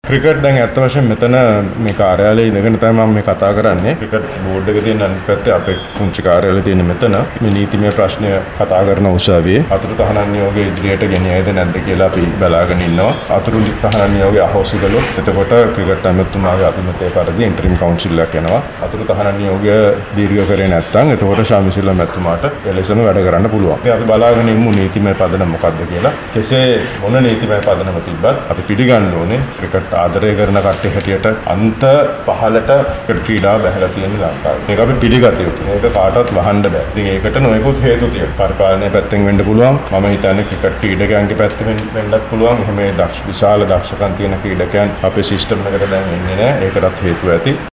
Cricket දැන් ඇත්ත වශයෙන් මෙතන මේ කාර්යාලයේ ඉඳගෙන තමයි මම මේ කතා කරන්නේ. ක්‍රිකට් බෝඩ් එක තියෙන අනිත් පැත්තේ අපේ පුංචි කාර්යාලය තියෙන මෙතන. මේ නීතිමය ප්‍රශ්නය කතා කරන උසාවියේ අතුරු තහනම් නියෝගය ඉදිරියට ගෙනියයිද නැද්ද කියලා අපි බලාගෙන ඉන්නවා. අතුරු තහනම් නියෝගය අහෝසි කළොත් එතකොට ක්‍රිකට් ඇමතුමාගේ අභිමතය පරිදි ඉන්ටරිම් කවුන්සිල් එකක් එනවා. අතුරු තහනම් නියෝගය දීර්ඝ කරේ නැත්නම් එතකොට ශාමිසිල්ලා මැතිතුමාට එලෙසම වැඩ කරන්න පුළුවන්. ඉතින් අපි බලාගෙන ඉමු නීතිමය පදනම මොකක්ද කියලා. කෙසේ මොන නීතිමය පදනම තිබ්බත් අපි පිළිගන්න ඕනේ ක්‍රිකට් ආදරය කරන කට්ටිය හැටියට අන්ත පහලට ක්‍රීඩා බැහැලා තියෙන ලංකාවේ. මේක අපි පිළිගත යුතුයි. මේක කාටවත් වහන්න බෑ. ඉතින් ඒකට නොයෙකුත් හේතු තියෙනවා. පරිපාලනයේ පැත්තෙන් වෙන්න පුළුවන්. මම හිතන්නේ ක්‍රිකට් ක්‍රීඩකයන්ගේ පැත්තෙන් වෙන්නත් පුළුවන්. එහෙම විශාල දක්ෂකම් තියෙන ක්‍රීඩකයන් අපේ සිස්ටම් එකට දැන් ඉන්නේ නැහැ. ඒකටත් හේතුව ඇති.